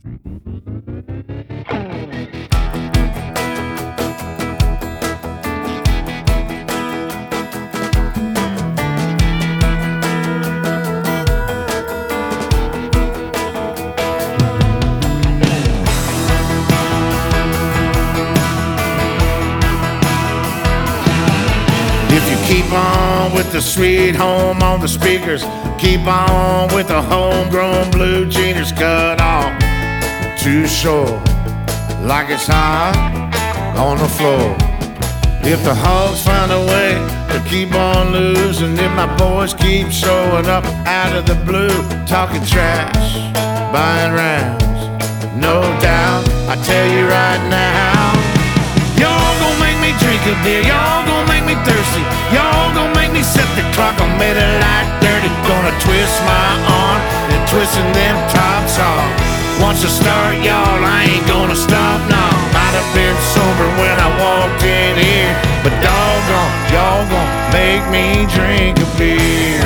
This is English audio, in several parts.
If you keep on with the Sweet Home on the speakers, keep on with the homegrown blue jeaners, cut off too short like it's hot on the floor. If the hogs find a way to keep on losing, if my boys keep showing up out of the blue, talking trash, buying rounds, no doubt, I tell you right now, y'all gon' make me drink a beer, y'all gon' make me thirsty, y'all gon' make me set the clock on midnight dirty. Gonna twist my arm and twisting them tops off. Once I start, y'all, I ain't gonna stop, no. Might have been sober when I walked in here, but doggone, y'all gon' make me drink a beer.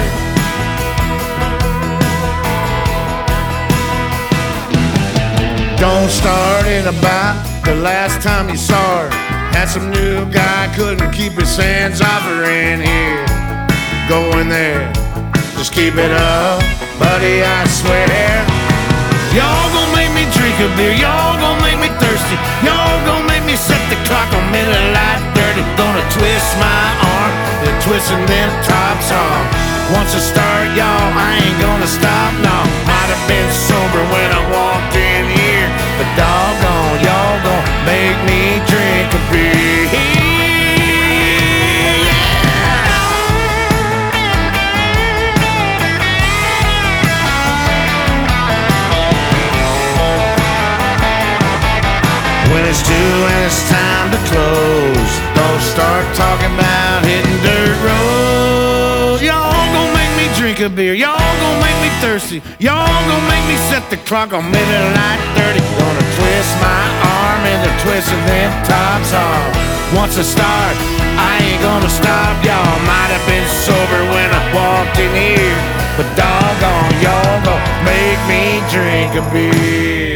Don't start in about the last time you saw her. Had some new guy, couldn't keep his hands off her in here. Going there, just keep it up, buddy, I swear. Y'all gon' make me drink a beer, y'all gon' make me thirsty, y'all gon' make me set the clock on midnight dirty. Gonna twist my arm, then twisting them tops off. Once I start, y'all, I ain't gonna stop, no. Might have been sober when I walked in here, but doggone, y'all gon' make me drink a beer. When it's due and it's time to close, don't start talking about hitting dirt roads. Y'all gon' make me drink a beer, y'all gon' make me thirsty, y'all gon' make me set the clock on midnight dirty. Gonna twist my arm and they're twisting them tops off. Once I start, I ain't gonna stop, y'all. Might have been sober when I walked in here, but doggone, y'all gon' make me drink a beer.